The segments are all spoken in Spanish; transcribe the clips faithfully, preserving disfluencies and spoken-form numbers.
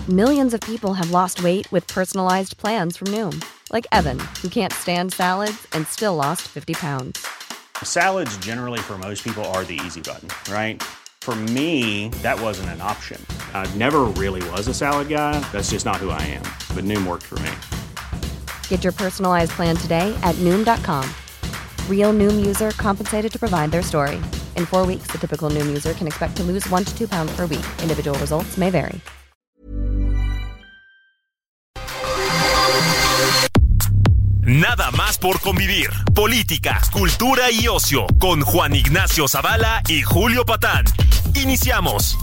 Millions of people have lost weight with personalized plans from Noom. Like Evan, who can't stand salads and still lost fifty pounds. Salads generally for most people are the easy button, right? For me, that wasn't an option. I never really was a salad guy. That's just not who I am. But Noom worked for me. Get your personalized plan today at Noom dot com. Real Noom user compensated to provide their story. In four weeks, the typical Noom user can expect to lose one to two pounds per week. Individual results may vary. Nada más por convivir. Política, cultura y ocio con Juan Ignacio Zavala y Julio Patán. Iniciamos.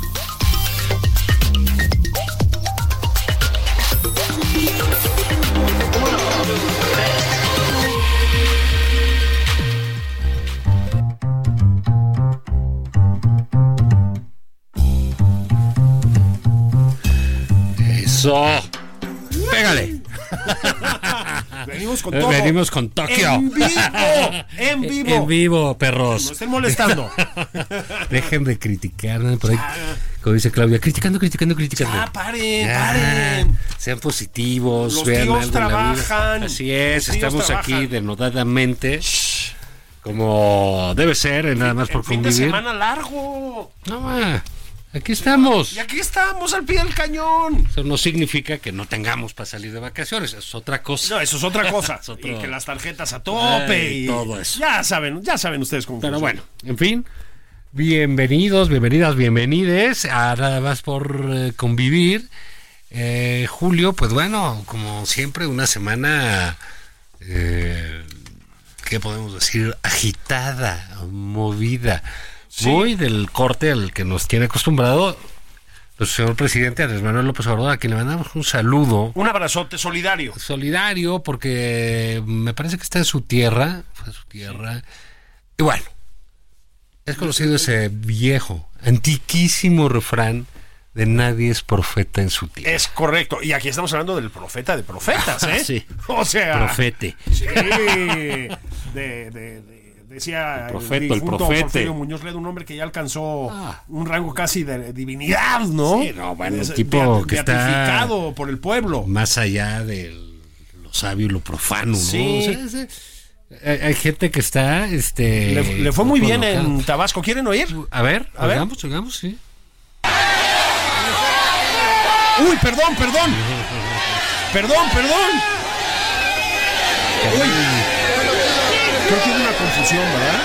Eso. Pégale. Venimos con todo. Venimos con Tokio. En vivo. En vivo. En vivo, perros. No estén molestando. Dejen de criticar, ¿no? Por ahí, como dice Claudia, criticando, criticando, criticando. Ah, paren, Ya, paren. Sean positivos. Los vean tíos algo en la vida. trabajan. Así es, Los tíos estamos trabajan. aquí denodadamente. Como debe ser, en nada más por El fin convivir. de semana largo. No, ma, aquí estamos. Y aquí estamos al pie del cañón. Eso no significa que no tengamos para salir de vacaciones, eso es otra cosa. No, eso es otra cosa. Es otro- Y que las tarjetas a tope. Ay, y todo eso. Ya saben, ya saben ustedes cómo Pero funciona. bueno, en fin, bienvenidos, bienvenidas, bienvenides a Nada más por eh, convivir. Eh, Julio, pues bueno, como siempre, una semana, eh, ¿qué podemos decir? Agitada, movida. Sí. Muy del corte al que nos tiene acostumbrado el señor presidente Andrés Manuel López Obrador, a quien le mandamos un saludo Un abrazote solidario. solidario, porque me parece que está en su tierra, fue su tierra. Y bueno, es conocido ese viejo, antiquísimo refrán de nadie es profeta en su tierra. Es correcto. Y aquí estamos hablando del profeta de profetas, ¿eh? Sí. O sea. Profete. Sí. De, de, de- decía El profeto, el difunto profete. Porfirio Muñoz Ledo, un hombre que ya alcanzó Ah. un rango casi de divinidad, ¿no? Sí, no, bueno, Es- un tipo beat- que está- beatificado por el pueblo. Más allá de lo sabio y lo profano, ¿no? Sí. O sea, es- es- hay, hay gente que está, este... Le, le fue muy bien colocada. en Tabasco. ¿Quieren oír? A ver, A ver. oigamos, oigamos, sí. Uy, perdón, perdón. Perdón, perdón. Uy. Creo que hubo una confusión, ¿verdad?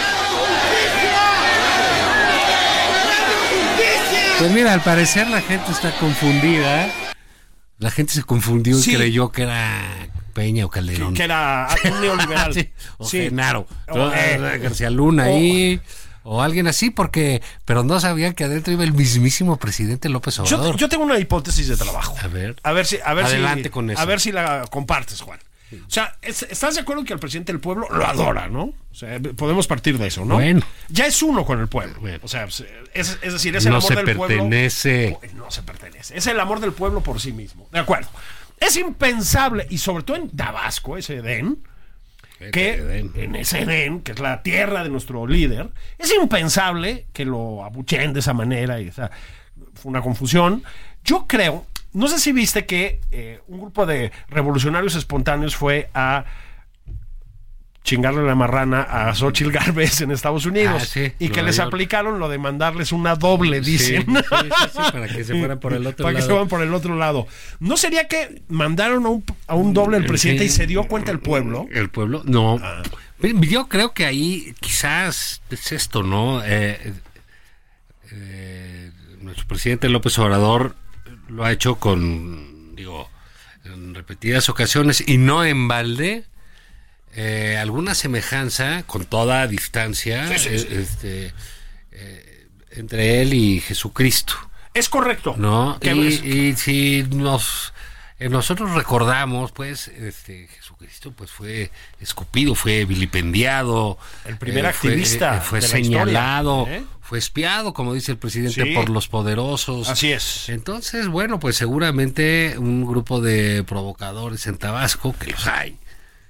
Pues mira, al parecer la gente está confundida. La gente se confundió Sí. y creyó que era Peña o Calderón. Que era un neoliberal. Sí, o Sí. Genaro. O, eh, García Luna o- ahí. O alguien así, porque... Pero no sabían que adentro iba el mismísimo presidente López Yo, Obrador. yo tengo una hipótesis de trabajo. A ver. A ver si, a ver Adelante si, con eso. A ver si la compartes, Juan. O sea, es- ¿estás de acuerdo que el presidente del pueblo lo adora, no? O sea, podemos partir de eso, ¿no? Bueno. Ya es uno con el pueblo. Bueno. O sea, es, es decir, es el No amor se del pertenece. pueblo. No se pertenece. Es el amor del pueblo por sí mismo. De acuerdo. Es impensable, y sobre todo en Tabasco, ese Edén, que en ese Edén, que es la tierra de nuestro líder, es impensable que lo abucheen de esa manera. Y, o sea, fue una confusión. Yo creo, no sé si viste que eh, un grupo de revolucionarios espontáneos fue a chingarle la marrana a Xochitl Gálvez en Estados Unidos. Ah, sí, y que Nueva les York. aplicaron lo de mandarles una doble, dicen. Sí, sí, sí, sí, para que se fueran por el otro Para que lado. se fueran por el otro lado. ¿No sería que mandaron a un, a un doble al presidente y se dio cuenta el pueblo? ¿El pueblo? No. Ah. Yo creo que ahí quizás es esto, ¿no? Eh, eh, nuestro presidente López Obrador lo ha hecho con, digo, en repetidas ocasiones y no en balde. Eh, alguna semejanza con toda distancia Sí, sí, sí. eh, este, eh, entre él y Jesucristo, Es correcto. ¿no? Que Y, es- y si nos eh, nosotros recordamos, pues, este Jesucristo, pues, fue escupido, fue vilipendiado, El primer eh, fue- activista eh, fue, de la señalado, historia, ¿eh? fue espiado, como dice el presidente, Sí. por los poderosos. Así es. Entonces, bueno, pues seguramente un grupo de provocadores en Tabasco, que los hay,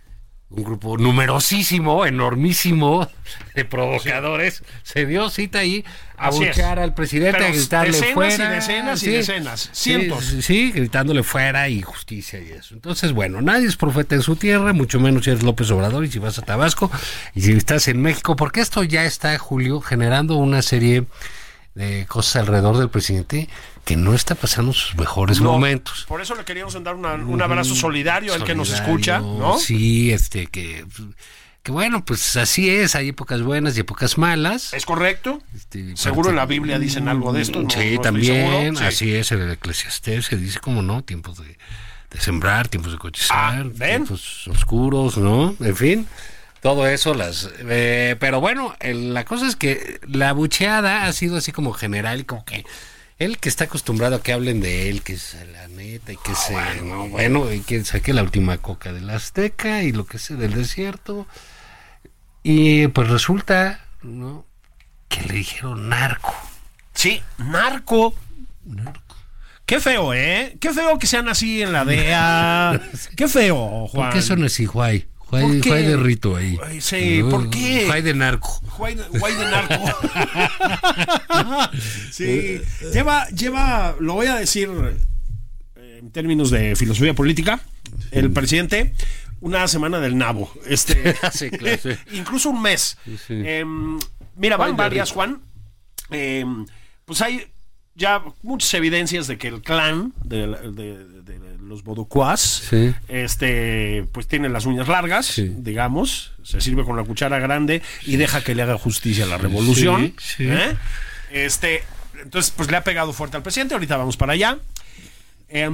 un grupo numerosísimo, enormísimo de provocadores, sí. se dio cita ahí a buchear al presidente, pero a gritarle decenas fuera. Y decenas sí, y decenas, cientos. Sí, sí, gritándole fuera y justicia y eso. Entonces, bueno, nadie es profeta en su tierra, mucho menos si eres López Obrador y si vas a Tabasco y si estás en México, porque esto ya está, Julio, generando una serie de cosas alrededor del presidente que no está pasando sus mejores no, momentos. Por eso le queríamos dar una, un abrazo solidario, solidario al que nos escucha, ¿no? Sí, este, que, que bueno, pues así es, hay épocas buenas y épocas malas. Es correcto. Este, seguro parte, en la Biblia dicen algo de esto. No, sí, no también, sí. así es, en el Eclesiastés se dice, como no, tiempos de, de sembrar, tiempos de cotizar, ah, tiempos oscuros, ¿no? En fin. Todo eso, las eh, pero bueno, el, la cosa es que la bucheada ha sido así como general, como que él que está acostumbrado a que hablen de él, que es la neta, y que oh, se, bueno, no, bueno, y que saque la última coca del Azteca y lo que sé del desierto, y pues resulta, ¿no?, que le dijeron narco. Sí, narco. Narco. Qué feo, ¿eh? Qué feo que sean así en la D E A. Qué feo, Juan. ¿Por qué son así, Juay? Juay, Juay de rito ahí. Sí, ¿por qué? Juay de narco. Juay de, Juay de narco. Sí, lleva, lleva, lo voy a decir en términos de filosofía política, el presidente, una semana del nabo. Este, sí, claro, sí. Incluso un mes. Sí, sí. Eh, mira, van varias, Juan. Eh, pues hay ya muchas evidencias de que el clan de, de, de, de los bodocuás, sí. este, pues tiene las uñas largas, sí. digamos, se sirve con la cuchara grande y deja que le haga justicia a la revolución. Sí, sí. ¿Eh? Este, entonces, pues le ha pegado fuerte al presidente. Ahorita vamos para allá. Eh,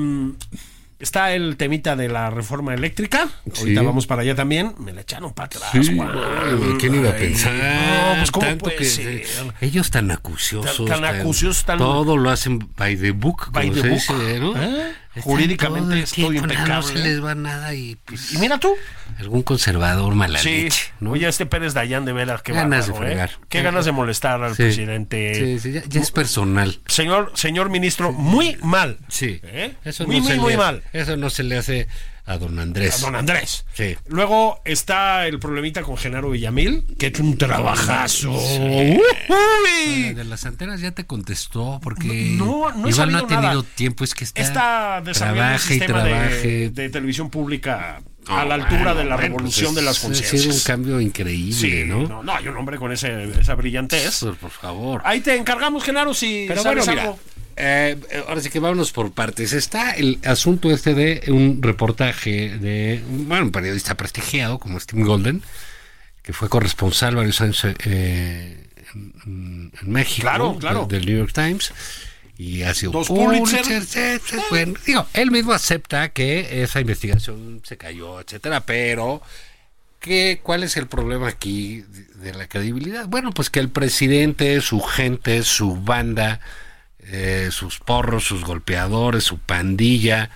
Está el temita de la reforma eléctrica. Ahorita sí. vamos para allá también. Me la echaron para atrás, sí. Juan. ¿Quién iba a pensar? No, pues ¿cómo Tanto puede que ser? Ellos tan acuciosos. Tan, tan acuciosos, tan... Todo lo hacen by the book, by como the se book. dice, ¿no? ¿Eh? Jurídicamente es todo impecable. No se les va nada y pues... Y mira tú. Algún conservador mala sí. leche, ¿no? Oye, este Pérez Dayán de veras, qué ganas bárbaro, de fregar. ¿eh? Qué ganas de molestar al sí. presidente. Sí, sí, ya, ya es personal. Señor, señor ministro, muy mal. Sí. ¿Eh? Eso muy, no muy, se muy le, mal. Eso no se le hace a don Andrés. A don Andrés. Sí. Luego está el problemita con Genaro Villamil, que ha hecho un trabajazo. Sí. Uy. De las antenas ya te contestó, porque no, no igual no ha tenido nada. tiempo, es que está, está desarrollando un sistema de, de televisión pública a la altura bueno, de la bueno, revolución pues es, de las conciencias. Ha sido un cambio increíble, sí, ¿no? ¿no? No, hay un hombre con ese, esa brillantez. Por, por favor. Ahí te encargamos, Genaro, si Pero sabes bueno, algo. Mira, eh, ahora sí que vámonos por partes. Está el asunto este de un reportaje de bueno, un periodista prestigiado como Steve Golden, que fue corresponsal varios años eh, en, en México, claro, claro. del New York Times. Y ha sido dos Pulitzer. Pulitzer, bueno, digo, él mismo acepta que esa investigación se cayó, etcétera, pero ¿qué, ¿cuál es el problema aquí de, de la credibilidad? Bueno, pues que el presidente, su gente, su banda, eh, sus porros, sus golpeadores, su pandilla,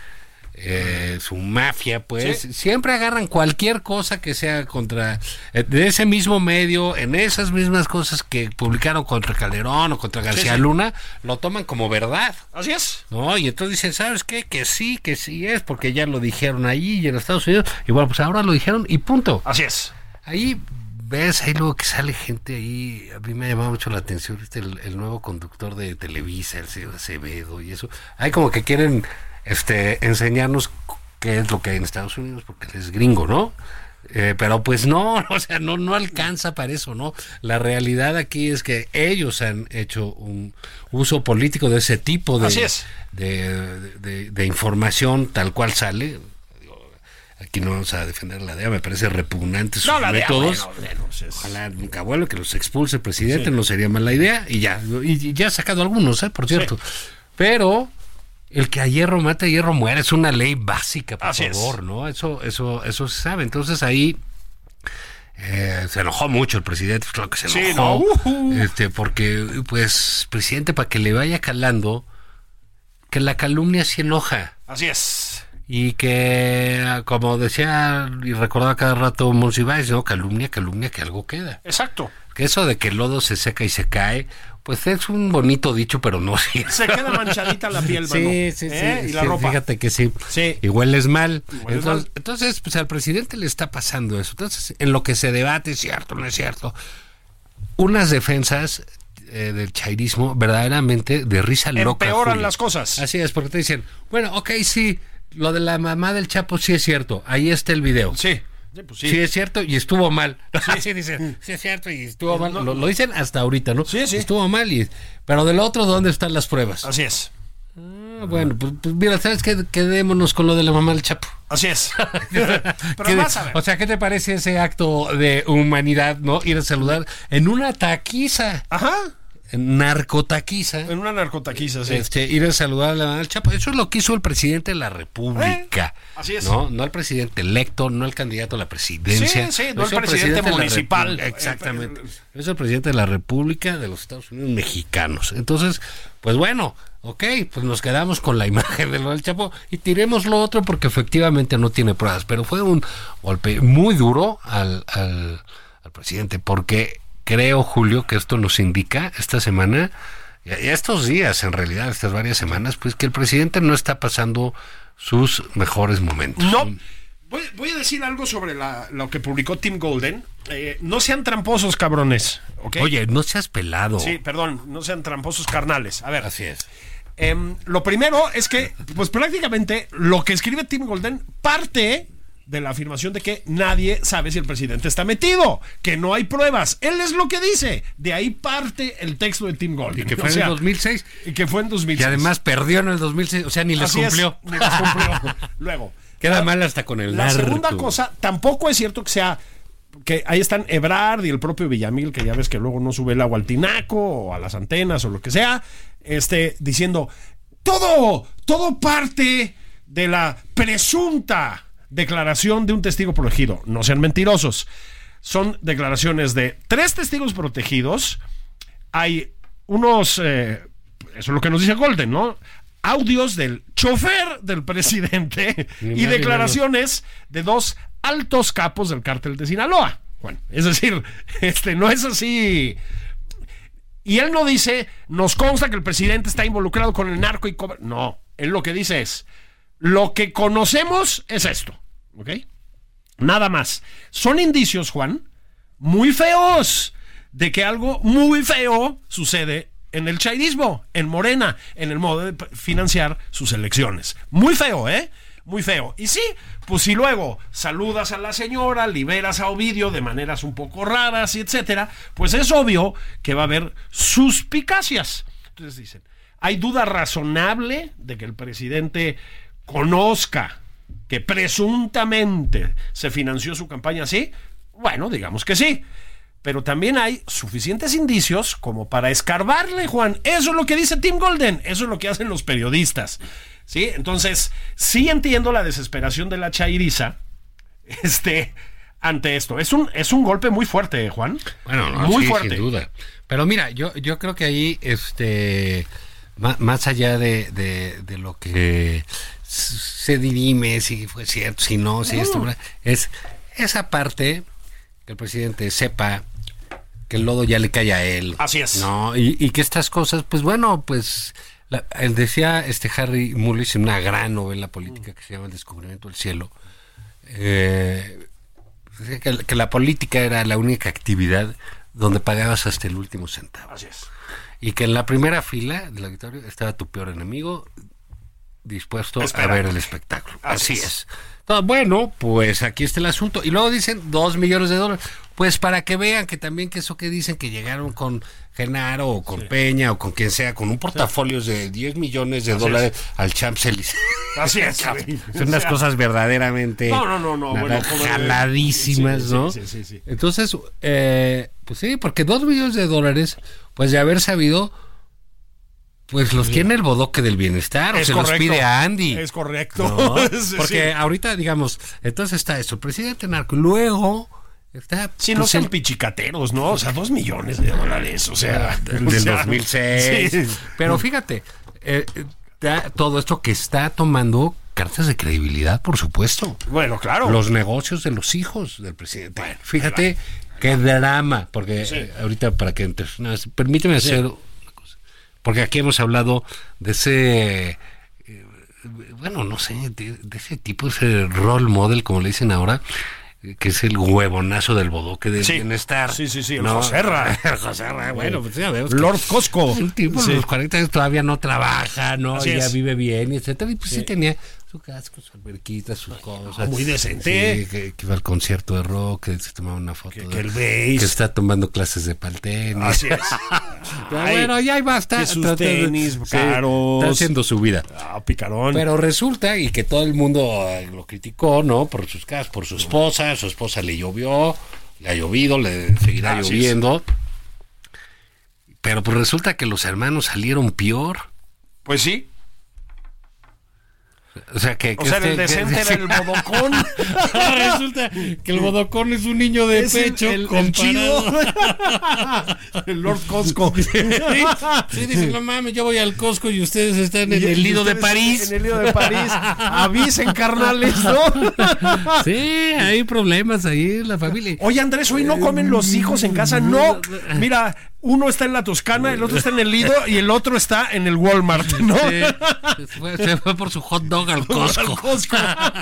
eh, su mafia, pues sí. siempre agarran cualquier cosa que sea contra eh, de ese mismo medio, en esas mismas cosas que publicaron contra Calderón o contra García sí, sí. Luna, lo toman como verdad. Así es. No, y entonces dicen, ¿sabes qué? Que sí, que sí es, porque ya lo dijeron allí y en Estados Unidos, y bueno, pues ahora lo dijeron y punto. Así es. Ahí ves, ahí luego que sale gente ahí, a mí me ha llamado mucho la atención este el, el nuevo conductor de Televisa, el señor Acevedo y eso. Hay como que quieren este enseñarnos qué es lo que hay en Estados Unidos porque él es gringo, ¿no? Eh, pero pues no, o sea, no no alcanza para eso, ¿no? La realidad aquí es que ellos han hecho un uso político de ese tipo de, Así es. de, de, de, de información tal cual sale. Aquí no vamos a defender la D E A, me parece repugnante sus no, la métodos. D E A, bueno, bueno, es... Ojalá nunca vuelva, que los expulse el presidente, sí. no sería mala idea, y ya, y ya ha sacado algunos, ¿eh? Por cierto. Sí. Pero el que a hierro mata, a hierro muere, es una ley básica, por Así favor, es. ¿no? Eso, eso, eso se sabe. Entonces ahí eh, se enojó mucho el presidente, claro que se enojó, sí, no. uh-huh. este, porque, pues, presidente, para que le vaya calando, que la calumnia sí enoja. Así es. y que, como decía y recordaba cada rato Monsiváis, ¿no? Calumnia, calumnia, que algo queda. Exacto. Que eso de que el lodo se seca y se cae, pues es un bonito dicho, pero no sí. Se queda manchadita la piel, mano. Sí, sí, ¿Eh? sí. Y la sí, ropa. Fíjate que sí. Sí. Y hueles mal. Y hueles entonces, mal. entonces, pues al presidente le está pasando eso. Entonces, en lo que se debate, es cierto, no es cierto. Unas defensas eh, del chairismo verdaderamente de risa loca. Empeoran Julio. las cosas. Así es, porque te dicen, bueno, ok, sí, lo de la mamá del Chapo sí es cierto. Ahí está el video. Sí. Sí, pues sí. Sí es cierto y estuvo mal. Sí, dicen, sí es cierto y estuvo mal. Lo, lo dicen hasta ahorita, ¿no? Sí, sí. Estuvo mal y... Pero del otro, ¿dónde están las pruebas? Así es. Ah, bueno, pues, pues mira, ¿sabes qué? Quedémonos con lo de la mamá del Chapo. Así es. Pero ¿Qué- vas a ver. O sea, ¿qué te parece ese acto de humanidad, no? Ir a saludar en una taquiza, Ajá. en narcotaquiza. En una narcotaquiza, sí. Este, ir a saludar a la mamá del Chapo. Eso es lo que hizo el presidente de la República. Eh, así es. No, no el presidente electo, no el candidato a la presidencia. Sí, sí, no Lo el hizo presidente de la municipal. República. Exactamente. Eh, eh, Es el presidente de la República de los Estados Unidos mexicanos. Entonces, pues bueno, ok, pues nos quedamos con la imagen de lo del Chapo y tiremos lo otro porque efectivamente no tiene pruebas. Pero fue un golpe muy duro al, al, al presidente porque creo, Julio, que esto nos indica esta semana, y estos días en realidad, estas varias semanas, pues que el presidente no está pasando sus mejores momentos. No. Voy, voy a decir algo sobre la, lo que publicó Tim Golden. Eh, no sean tramposos, cabrones. ¿Okay? Oye, no seas pelado. Sí, perdón, no sean tramposos carnales. A ver. Así es. Eh, lo primero es que, pues prácticamente, lo que escribe Tim Golden parte de la afirmación de que nadie sabe si el presidente está metido, que no hay pruebas. Él es lo que dice. De ahí parte el texto de Tim Golden. Y que fue O sea, en el dos mil seis. Y que fue en dos mil seis. Y además perdió en el dos mil seis, o sea, ni les Así es, cumplió. ni les cumplió. Luego. Queda la, mal hasta con el La narco. segunda cosa, tampoco es cierto que sea que ahí están Ebrard y el propio Villamil, que ya ves que luego no sube el agua al tinaco o a las antenas o lo que sea, este, diciendo todo, todo parte de la presunta declaración de un testigo protegido. No sean mentirosos. Son declaraciones de tres testigos protegidos. Hay unos, eh, eso es lo que nos dice Golden, ¿no? Audios del chofer del presidente y declaraciones de dos altos capos del cártel de Sinaloa. Bueno, es decir, este no es así. Y él no dice, nos consta que el presidente está involucrado con el narco y cobra. No, él lo que dice es, lo que conocemos es esto, ¿ok? Nada más. Son indicios, Juan, muy feos de que algo muy feo sucede en el chairismo, en Morena, en el modo de financiar sus elecciones. Muy feo, ¿eh? Muy feo. Y sí, pues si luego saludas a la señora, liberas a Ovidio de maneras un poco raras y etcétera, pues es obvio que va a haber suspicacias. Entonces dicen, ¿hay duda razonable de que el presidente conozca que presuntamente se financió su campaña así? Bueno, digamos que sí. Pero también hay suficientes indicios como para escarbarle, Juan. Eso es lo que dice Tim Golden, eso es lo que hacen los periodistas, ¿sí? Entonces, sí entiendo la desesperación de la chairiza este, ante esto. Es un, es un golpe muy fuerte, Juan. Bueno, no, muy sí, fuerte. sin duda. Pero mira, yo, yo creo que ahí, este, más, más allá de, de, de lo que se dirime, si fue cierto, si no, si esto, es esa parte que el presidente sepa que el lodo ya le cae a él. Así es. No, y, y que estas cosas, pues bueno, pues la, él decía este Harry Mullis en una gran novela política que se llama El descubrimiento del cielo, eh, que, que la política era la única actividad donde pagabas hasta el último centavo. Así es. Y que en la primera fila del auditorio estaba tu peor enemigo dispuesto Esperando. a ver el espectáculo. Así Así, es. es. Entonces, bueno, pues aquí está el asunto. Y luego dicen dos millones de dólares. Pues para que vean que también que eso que dicen que llegaron con Genaro o con sí. Peña o con quien sea, con un portafolio sí. de diez millones de Así dólares es. al Champs-Élysées. Así es. Son unas o sea, cosas verdaderamente no, no, no, no, bueno, jaladísimas, sí, ¿no? Sí, sí, sí, sí. Entonces, eh, pues sí, porque dos millones de dólares, pues de haber sabido... Pues los tiene el bodoque del bienestar, es o se correcto, los pide a Andy. Es correcto. ¿No? sí, Porque sí. ahorita, digamos, entonces está eso, el presidente narco, luego está... Si pues, no sean el... pichicateros, ¿no? O sea, dos millones de dólares, o sea... Del, o del sea, dos mil seis. Sí. Pero fíjate, eh, todo esto que está tomando cartas de credibilidad, por supuesto. Bueno, claro. Los negocios de los hijos del presidente. Bueno, fíjate qué drama, porque sí. eh, ahorita para que entres, no, permíteme hacer sí. una cosa, porque aquí hemos hablado de ese, eh, bueno, no sé, de, de ese tipo, ese role model, como le dicen ahora, que es el huevonazo del bodoque de sí. bienestar. Sí, sí, sí, el ¿no? Joserra. El Joserra, bueno, pues ya vemos. Lord Costco. El tipo sí. a los cuarenta años todavía no trabaja, ¿no? Así ya es. Vive bien, etcétera. Y pues sí, sí tenía su casco, su alberquita, sus cosas. Muy decente. Sí, que, que iba al concierto de rock, que se tomaba una foto. Que, de, que el bass. Que está tomando clases de paltenis. Así es. Pero bueno, ya basta. Que sus tenis sí, caros. Está haciendo su vida. Ah, picarón. Pero resulta, y que todo el mundo lo criticó, ¿no? Por sus casas, por su esposa. Su esposa le llovió, le ha llovido, le seguirá ah, lloviendo. Sí. Pero pues resulta que los hermanos salieron peor. Pues sí. O sea, que, o que sea este, el decente que, era el bodocón. Resulta que el bodocón es un niño de es pecho. El, el, el chido. El Lord Costco. Sí, sí, dice, no mames, yo voy al Costco y ustedes están en y, el Lido de París. En el Lido de París. Avisen, carnales, ¿no? Sí, hay problemas ahí en la familia. Oye, Andrés, hoy no comen los hijos en casa. No, mira, uno está en la Toscana, el otro está en el Lido y el otro está en el Walmart, ¿no? Sí, se, fue, se fue por su hot dog al Costco. Al Costco.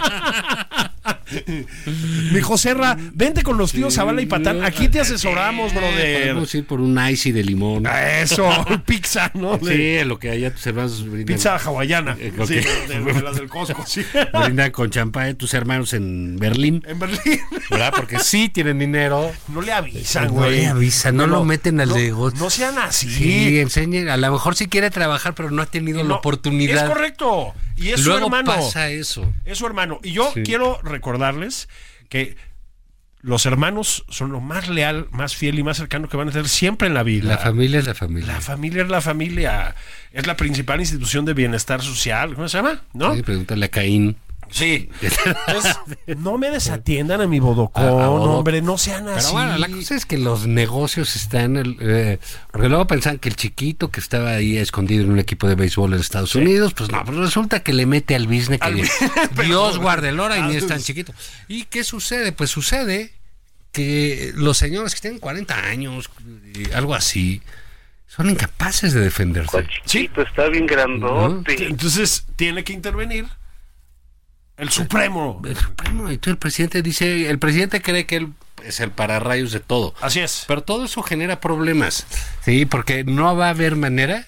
Mi Joserra, vente con los tíos Zavala y Patán. Aquí te asesoramos, brother. Podemos ir por un icy de limón. Eso, pizza, ¿no? Sí, lo que allá tus hermanos brindan. Pizza hawaiana. Eh, sí, de, de, de las del Costco, sí. Brindan con champán tus hermanos en Berlín. En Berlín. ¿Verdad? Porque sí tienen dinero. No le avisan, güey. No le avisan, no, no lo meten al no, negocio. No sean así. Sí, enseñen. A lo mejor sí quiere trabajar, pero no ha tenido no, la oportunidad. Es correcto. Y es Luego su hermano. pasa eso. Es su hermano. Y yo sí. quiero recordarles que los hermanos son lo más leal, más fiel y más cercano que van a tener siempre en la vida. La familia es la familia. La familia es la familia. Es la principal institución de bienestar social. ¿Cómo se llama? ¿No? Sí, pregúntale a Caín. Sí. Entonces, no me desatiendan a mi bodocón, a, a hombre, no sean Pero así. Bueno, la cosa es que los negocios están, eh, porque luego pensaban que el chiquito que estaba ahí escondido en un equipo de béisbol en Estados sí. Unidos, pues no, pues resulta que le mete al business que al le, Dios guarde el hora y ni es tan chiquito. ¿Y qué sucede? Pues sucede que los señores que tienen cuarenta años, algo así, son incapaces de defenderse. El chiquito ¿Sí? está bien grandote. Uh-huh. Entonces tiene que intervenir el Supremo. El Supremo. Y tú, el presidente dice, el presidente cree que él es el pararrayos de todo. Así es. Pero todo eso genera problemas. Sí, porque no va a haber manera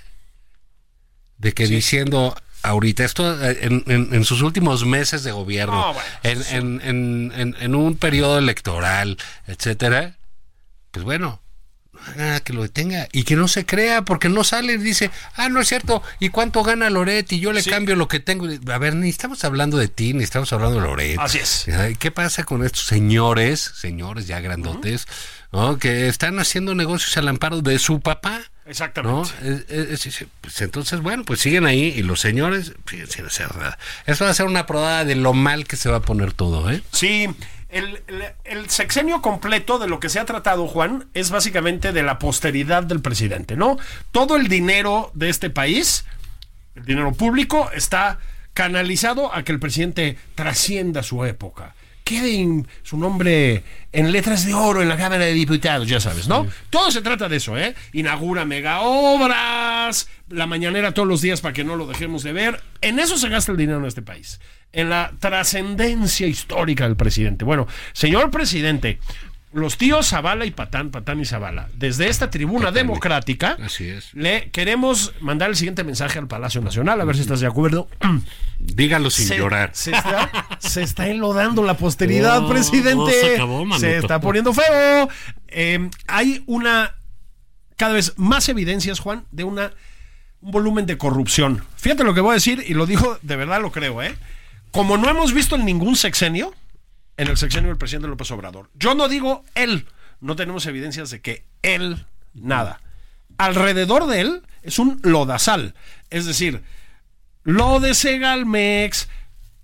de que sí. diciendo ahorita esto en, en, en sus últimos meses de gobierno, oh, bueno, en, sí. en, en, en, en un periodo electoral, etcétera, pues bueno, nada que lo detenga y que no se crea porque no sale y dice, ah, no es cierto, ¿y cuánto gana Loret? Y yo le sí. cambio lo que tengo. A ver, ni estamos hablando de ti, ni estamos hablando de Loret. Así es. ¿Qué pasa con estos señores, señores ya grandotes, uh-huh. ¿no? que están haciendo negocios al amparo de su papá? Exactamente. ¿No? Es, es, es, pues entonces, bueno, pues siguen ahí y los señores, sin hacer nada. Eso va a ser una probada de lo mal que se va a poner todo, ¿eh? Sí. El, el, el sexenio completo de lo que se ha tratado, Juan, es básicamente de la posteridad del presidente, ¿no? Todo el dinero de este país, el dinero público, está canalizado a que el presidente trascienda su época. Quede su nombre en letras de oro en la Cámara de Diputados, ya sabes, ¿no? Sí. Todo se trata de eso, ¿eh? Inaugura mega obras, la mañanera todos los días para que no lo dejemos de ver. En eso se gasta el dinero en este país. En la trascendencia histórica del presidente. Bueno, señor presidente, los tíos Zavala y Patán, Patán y Zavala, desde esta tribuna Patán, democrática, así es. Le queremos mandar el siguiente mensaje al Palacio Nacional, a ver si estás de acuerdo. Dígalo sin se, llorar. Se está, se está enlodando la posteridad, oh, presidente. Se, acabó, se está poniendo feo. Eh, hay una, cada vez más evidencias, Juan, de una un volumen de corrupción. Fíjate lo que voy a decir, y lo digo, de verdad lo creo, ¿eh? Como no hemos visto en ningún sexenio, en el sexenio del presidente López Obrador. Yo no digo él, no tenemos evidencias de que él, nada. Alrededor de él es un lodazal, es decir, lo de Segalmex,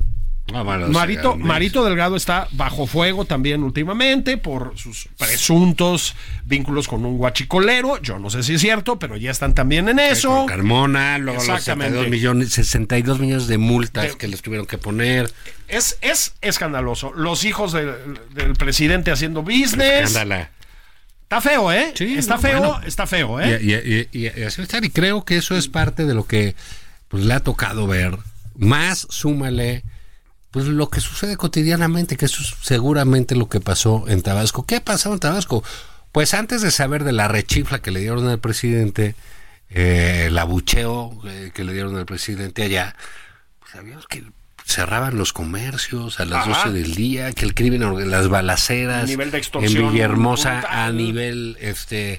Ah, bueno, Marito, sí, Marito Delgado está bajo fuego también últimamente por sus presuntos vínculos con un guachicolero. Yo no sé si es cierto, pero ya están también en eso. Con Carmona, luego los Exactamente. sesenta y dos millones, sesenta y dos millones de multas De- que les tuvieron que poner. Es, es escandaloso. Los hijos del, del presidente haciendo business. Ándala. Está feo, ¿eh? Sí, está no, feo, bueno. está feo, ¿eh? Y, y- y- y así va a estar, y creo que eso es parte de lo que pues le ha tocado ver. Más súmale pues lo que sucede cotidianamente, que eso es seguramente lo que pasó en Tabasco. ¿Qué ha pasado en Tabasco? Pues antes de saber de la rechifla que le dieron al presidente, eh, el abucheo eh, que le dieron al presidente allá, pues sabíamos que cerraban los comercios a las Ajá. doce del día, que el crimen, orga- las balaceras El nivel de en extorsión Villahermosa brutal. a nivel este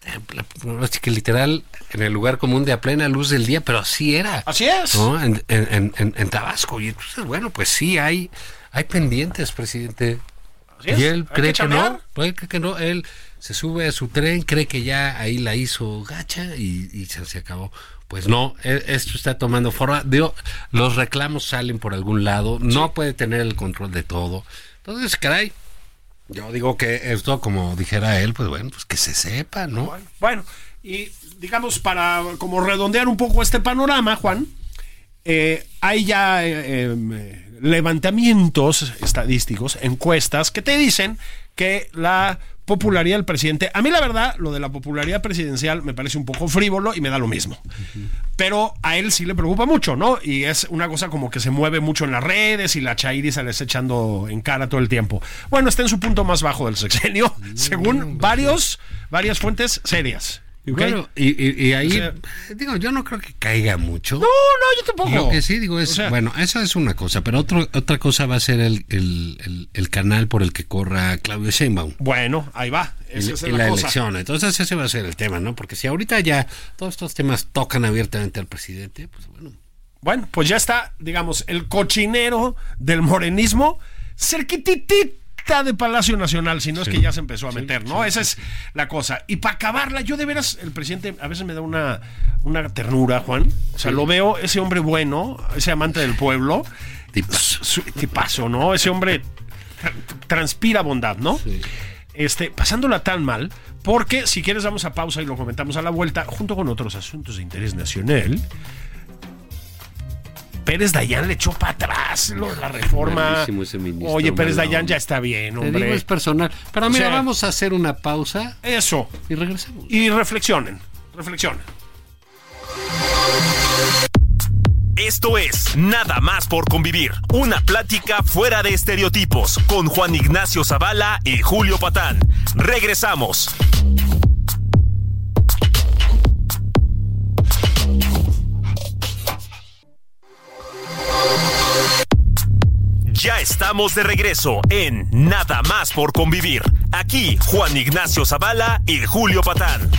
así que literal en el lugar común de a plena luz del día, pero así era. Así es. ¿No? En, en, en, en Tabasco. Y entonces, bueno, pues sí, hay, hay pendientes, presidente. Así es. Y él Hay cree que que, chambear. no, pues, él cree que no, él se sube a su tren, cree que ya ahí la hizo gacha y, y se, se acabó. Pues no, e- esto está tomando forma. Digo, los reclamos salen por algún lado, no puede tener el control de todo. Entonces, caray, yo digo que esto, como dijera él, pues bueno, pues que se sepa, ¿no? Bueno, bueno, y digamos, para como redondear un poco este panorama, Juan, eh, hay ya eh, eh, levantamientos estadísticos, encuestas, que te dicen que la popularidad del presidente, a mí la verdad, lo de la popularidad presidencial me parece un poco frívolo y me da lo mismo. Pero a él sí le preocupa mucho, ¿no? Y es una cosa como que se mueve mucho en las redes y la chairi se le está echando en cara todo el tiempo. Bueno, está en su punto más bajo del sexenio, según varios, varias fuentes serias. Y ¿Ok? bueno, y, y, y ahí, O sea, digo, yo no creo que caiga mucho. No, no, yo tampoco. Lo que sí digo es, O sea, bueno, eso es una cosa, pero otro, otra cosa va a ser el, el, el, el canal por el que corra Claudio Sheinbaum. Bueno, ahí va. Esa Y, es y la, la cosa. elección. Entonces ese va a ser el tema, ¿no? Porque si ahorita ya todos estos temas tocan abiertamente al presidente, pues bueno. Bueno, pues ya está, digamos, el cochinero del morenismo cerquititita de Palacio Nacional, si no es Sí. que ya se empezó a Sí, meter, ¿no? sí, Esa sí, es la cosa. Y para acabarla, yo de veras, el presidente a veces me da una, una ternura, Juan. O sea, Sí. lo veo, ese hombre bueno, ese amante del pueblo, Tipazo. su- tipazo, ¿no? Ese hombre tra- transpira bondad, ¿no? Sí. Este, pasándola tan mal, porque si quieres damos a pausa y lo comentamos a la vuelta, junto con otros asuntos de interés nacional. Pérez Dayán le echó para atrás lo de la reforma. Malísimo ese ministro, Oye, Pérez mala Dayán onda. ya está bien, Te digo, hombre. es personal. Pero mira, O sea, vamos a hacer una pausa Eso. y regresamos. Y reflexionen, reflexionen. Esto es Nada más por convivir, una plática fuera de estereotipos con Juan Ignacio Zavala y Julio Patán. Regresamos. Ya estamos de regreso en Nada más por convivir. Aquí Juan Ignacio Zavala y Julio Patán.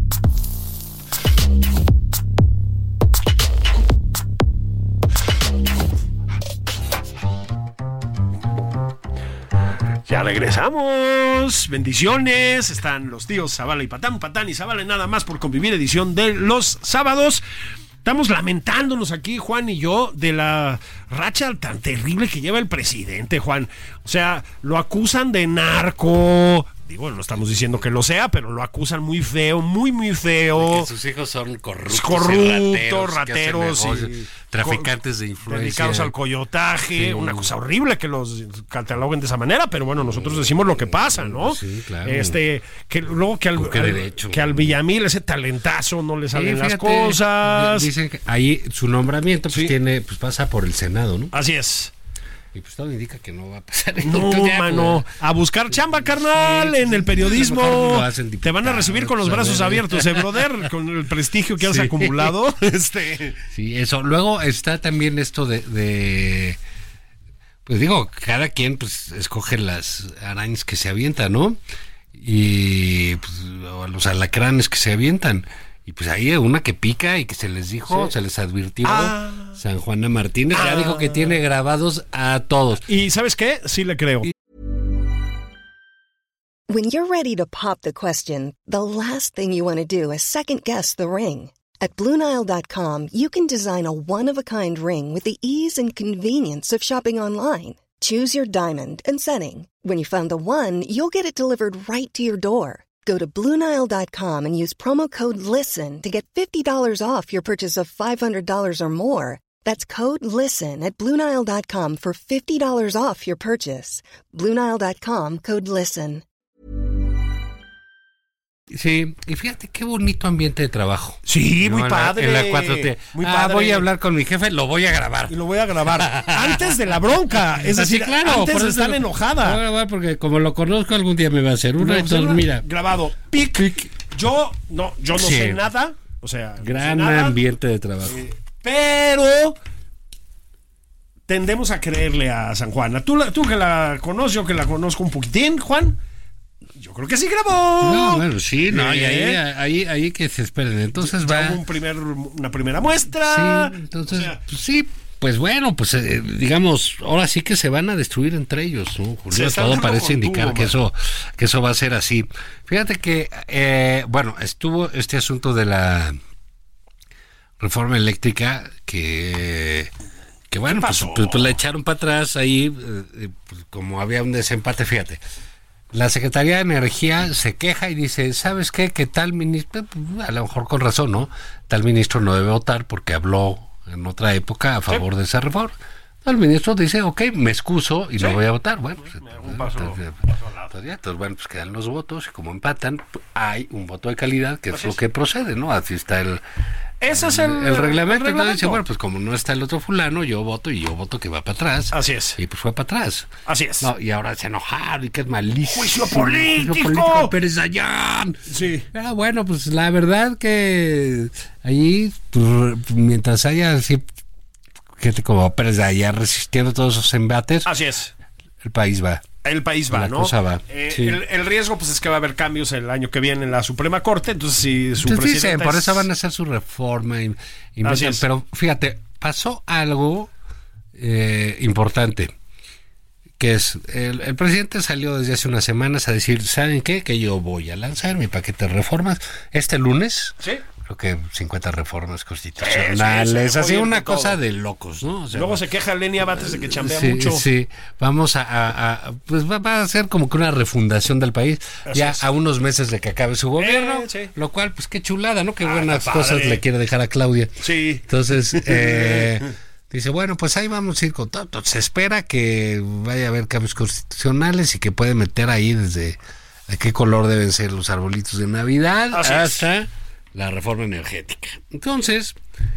Ya regresamos. Bendiciones. Están los tíos Zavala y Patán, Patán y Zavala en Nada más por convivir, edición de los sábados. Estamos lamentándonos aquí, Juan y yo, de la racha tan terrible que lleva el presidente, Juan. O sea, lo acusan de narco. Digo, no estamos diciendo que lo sea, pero lo acusan muy feo, muy, muy feo. Que sus hijos son corruptos, Corruptos, y rateros, que hacen negocios, y traficantes de influencia. dedicados al coyotaje, Sí. una cosa horrible que los cataloguen de esa manera, pero bueno, nosotros decimos lo que pasa, ¿no? Sí, claro. Este, que luego que al, ¿Con qué al- derecho? que al Villamil ese talentazo no le Sí, salen las fíjate, cosas. Dicen que ahí su nombramiento pues Sí. tiene, pues pasa por el Senado, ¿no? Así es. Y pues todo indica que no va a pasar. No, Entonces, ya, mano, pues, a buscar chamba, carnal, sí, en el sí, periodismo. a lo mejor lo hacen Te van a recibir con los diputados, brazos a ver. abiertos, eh, brother, con el prestigio que has Sí. acumulado. Este, Sí, eso. Luego está también esto de, de pues digo, cada quien pues escoge las arañas que se avientan, ¿no? Y pues, o los alacranes que se avientan. Y pues ahí hay una que pica y que se les dijo, Sí. se les advirtió. Ah. San Juana Martínez ya Ah. dijo que tiene grabados a todos. y ¿sabes qué? Sí le creo. When you're ready to pop the question, the last thing you want to do is second guess the ring. At Blue Nile dot com, you can design a one-of-a-kind ring with the ease and convenience of shopping online. Choose your diamond and setting. When you find the one, you'll get it delivered right to your door. Go to Blue Nile dot com and use promo code LISTEN to get fifty dollars off your purchase of five hundred dollars or more. That's code LISTEN at Blue Nile dot com for fifty dollars off your purchase. Blue Nile dot com, code LISTEN. Sí, y fíjate qué bonito ambiente de trabajo. Sí, no, muy en padre. La, en la cuatro T. Muy ah, padre. Voy a hablar con mi jefe, lo voy a grabar. Y lo voy a grabar antes de la bronca. Es decir, sí, claro, antes por de eso estar lo, enojada. Lo voy a grabar porque como lo conozco algún día me va a hacer una. No, entonces, mira. Grabado. Pic. Pic. Yo no, yo no sí. sé nada. O sea, gran no sé nada, ambiente de trabajo. Eh, pero tendemos a creerle a San Juana. Tú, tú que la conoces, yo que la conozco un poquitín, Juan. Yo creo que sí grabó. No, bueno, sí, no, y ahí, ahí, ahí que se esperen. Entonces va. Un primer, una primera muestra. Sí, entonces, o sea, pues sí, pues bueno, pues eh, digamos, ahora sí que se van a destruir entre ellos, ¿no? Julio, todo parece indicar que eso, que eso va a ser así. Fíjate que, eh, bueno, estuvo este asunto de la reforma eléctrica que. Que bueno, pues, pues, pues la echaron para atrás ahí, eh, pues, como había un desempate, fíjate. La Secretaría de Energía se queja y dice, ¿sabes qué? Que tal ministro, a lo mejor con razón, ¿no? Tal ministro no debe votar porque habló en otra época a favor sí. de esa reforma. El ministro dice, ok, me excuso y sí. no voy a votar. Bueno, pues, un paso, entonces, paso al lado. Entonces, entonces, bueno, pues quedan los votos y como empatan, hay un voto de calidad que es lo que procede, ¿no? Así está el... Ese es el, el, el reglamento. El reglamento. Entonces dice, bueno, pues como no está el otro fulano, yo voto y yo voto que va para atrás. Así es. Y pues fue para atrás. Así es. No, y ahora se enojaron y que es malísimo. ¡Juicio político! ¡Juicio político Pérez Dayán! Sí. Pero bueno, pues la verdad que allí, pues, mientras haya así, gente como Pérez Dayán resistiendo todos esos embates. Así es. El país va. El país va, la ¿no? Cosa va. Eh, sí. el, el riesgo, pues, es que va a haber cambios el año que viene en la Suprema Corte. Entonces, si su entonces, presidente. Dicen, por es... eso van a hacer su reforma. Y, y meten, pero fíjate, pasó algo eh, importante. Que es, el, el presidente salió desde hace unas semanas a decir, ¿saben qué? Que yo voy a lanzar mi paquete de reformas este lunes. Sí. Creo que cincuenta reformas constitucionales, sí, sí, sí, así una cosa todo. De locos, ¿no? O sea, luego se queja Lenia Batres de que chambea sí, mucho. Sí, vamos a, a, a pues va, va a ser como que una refundación del país, así ya es. A unos meses de que acabe su gobierno, eh, sí. Lo cual, pues qué chulada, ¿no? Qué ah, buenas cosas le quiere dejar a Claudia. Sí. Entonces, eh, dice, bueno, pues ahí vamos a ir con todo. Se espera que vaya a haber cambios constitucionales y que puede meter ahí desde de qué color deben ser los arbolitos de Navidad así hasta... Es. La reforma energética. Entonces,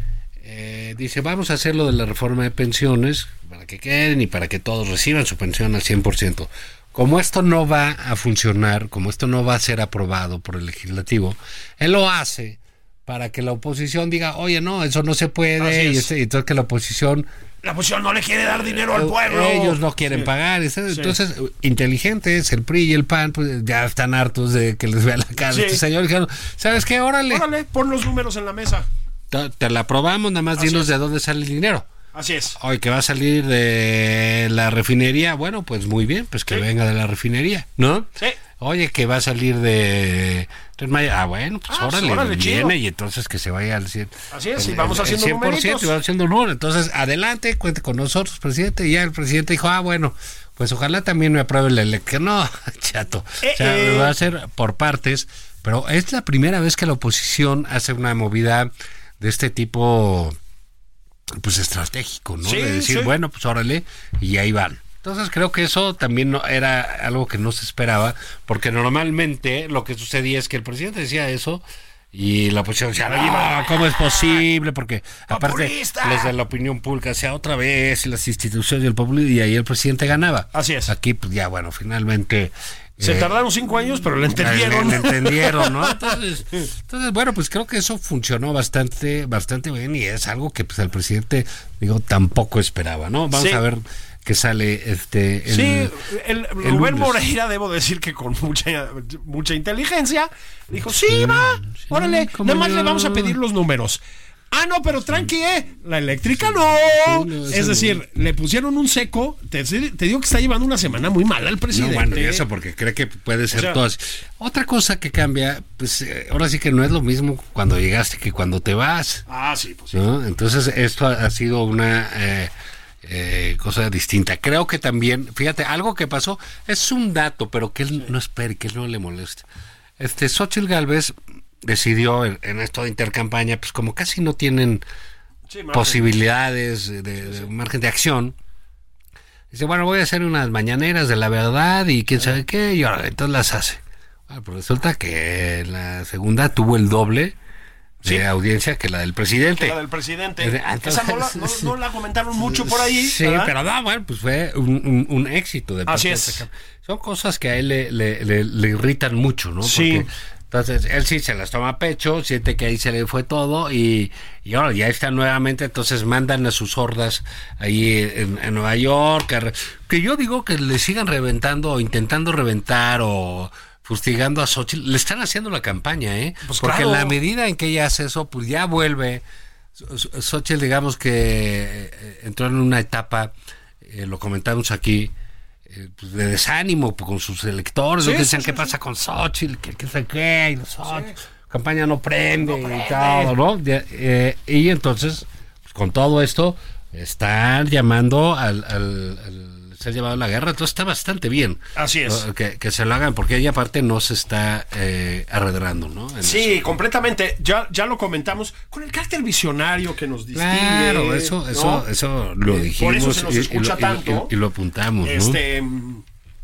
eh, dice, vamos a hacer lo de la reforma de pensiones para que queden y para que todos reciban su pensión al cien por ciento. Como esto no va a funcionar, como esto no va a ser aprobado por el legislativo, él lo hace para que la oposición diga, oye, no, eso no se puede, y, este, y entonces que la oposición... La oposición no le quiere dar dinero al pueblo. Ellos no quieren sí. pagar. Entonces, sí. inteligentes, el P R I y el P A N, pues ya están hartos de que les vea la cara. Sí. Este señor dijeron, ¿sabes qué? Órale. Órale, pon los números en la mesa. Te, te la aprobamos, nada más Así dinos es. De dónde sale el dinero. Así es. Hoy que va a salir de la refinería, bueno, pues muy bien, pues que sí. venga de la refinería, ¿no? Sí. Oye, que va a salir de... Entonces, ah, bueno, pues ah, órale, órale viene chido. Y entonces que se vaya al cien. Así es, y vamos haciendo el cien por ciento y vamos haciendo números. Entonces, adelante, cuente con nosotros, presidente. Y ya el presidente dijo, ah, bueno, pues ojalá también me apruebe la elección. No, chato. Eh, o sea, eh. va a ser por partes, pero es la primera vez que la oposición hace una movida de este tipo, pues estratégico, ¿no? Sí, de decir, sí. bueno, pues órale, y ahí van. Entonces creo que eso también no, era algo que no se esperaba, porque normalmente lo que sucedía es que el presidente decía eso y la oposición decía, no, ¿cómo es posible? Porque aparte los de la opinión pública decía otra vez y las instituciones y el pueblo, y ahí el presidente ganaba. Así es. Aquí pues ya bueno, finalmente... Se eh, tardaron cinco años, pero le entendieron. Le, le entendieron, ¿no? Entonces, entonces, bueno, pues creo que eso funcionó bastante, bastante bien y es algo que pues el presidente, digo, tampoco esperaba, ¿no? Vamos sí. a ver que sale este... El, sí, el, el Rubén lunes. Moreira, debo decir que con mucha mucha inteligencia, dijo, sí, sí va, sí, órale, nada más yo... le vamos a pedir los números. Ah, no, pero tranqui, ¿eh? La eléctrica no. Sí, no, es decir, no. Le pusieron un seco. Te, te digo que está llevando una semana muy mala el presidente. No, bueno, y eso porque cree que puede ser, o sea, todo así. Otra cosa que cambia, pues eh, ahora sí que no es lo mismo cuando llegaste que cuando te vas. Ah, sí, pues sí. ¿No? Entonces, esto ha, ha sido una eh, eh, cosa distinta. Creo que también, fíjate, algo que pasó, es un dato, pero que él no espere, que él no le moleste. Este, Xóchitl Gálvez decidió en, en esto de intercampaña, pues como casi no tienen sí, posibilidades de, de, de margen de acción, dice, bueno, voy a hacer unas mañaneras de la verdad y quién sabe qué, y ahora entonces las hace. Bueno, pues resulta que la segunda tuvo el doble de sí. audiencia que la del presidente. Que la del presidente. Entonces, esa no la, no, no la comentaron mucho por ahí. Sí, ¿verdad? Pero no, bueno, pues fue un, un, un éxito. De Así es. Son cosas que a él le, le, le, le irritan mucho, ¿no? Sí. Porque entonces, él sí se las toma a pecho, siente que ahí se le fue todo y, y ahora ya está nuevamente, entonces mandan a sus hordas ahí en, en Nueva York, que, que yo digo que le sigan reventando o intentando reventar o fustigando a Xóchitl, le están haciendo la campaña, ¿eh? Pues porque claro. en la medida en que ella hace eso, pues ya vuelve. Xóchitl, digamos que entró en una etapa, eh, lo comentamos aquí, Pues de desánimo con sus electores, sí, que dicen sí, qué sí, pasa sí. con Xóchitl, que qué sé qué, y los Xóchitl, sí. campaña no prende, no prende y todo, ¿no? De, eh, y entonces, pues, con todo esto, están llamando al, al, al ser llevado a la guerra, entonces está bastante bien. Así es. Que, que se lo hagan, porque ella aparte no se está eh, arredrando, ¿no? En sí, eso. completamente. Ya, ya lo comentamos, con el carácter visionario que nos distingue. Claro, eso, eso, ¿no? eso lo dijimos. Por eso se nos escucha y, y, tanto. Y, y, y lo apuntamos, este, ¿no?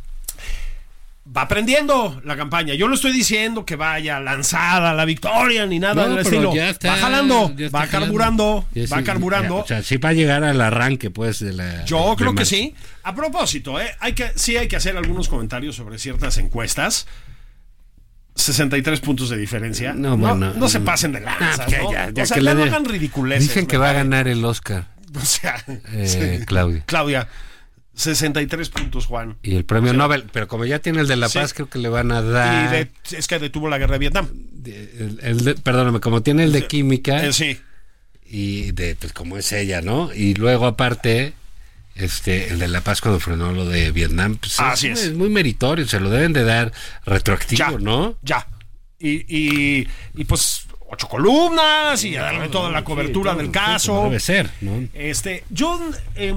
Va aprendiendo la campaña. Yo no estoy diciendo que vaya lanzada a la victoria ni nada no, del estilo. Ya está, va jalando, ya está va carburando, sí, va carburando. O sea, sí va a llegar al arranque, pues, de la. Yo de, creo de que sí. A propósito, ¿eh? hay que, sí hay que hacer algunos comentarios sobre ciertas encuestas. sesenta y tres puntos de diferencia. No, bueno, no, no se pasen de lanzas, ah, ¿no? Ya, ya, o sea, ya no hagan ridiculeces. Dicen que va a ganar el Oscar. O sea, eh, sí. Claudia. Claudia. sesenta y tres puntos, Juan. Y el premio o sea, Nobel, pero como ya tiene el de La Paz, sí. creo que le van a dar. Y de, es que detuvo la guerra de Vietnam. De, el, el de, perdóname, como tiene el de química. Eh, sí. Y de, pues como es ella, ¿no? Y luego aparte, este, el de La Paz cuando frenó lo de Vietnam, pues Así es, es. es muy meritorio, se lo deben de dar retroactivo, ya, ¿no? Ya. Y, y, y pues ocho columnas y a darle toda la cobertura sí, todo, del caso. Sí, debe ser, ¿no? Este, yo, eh,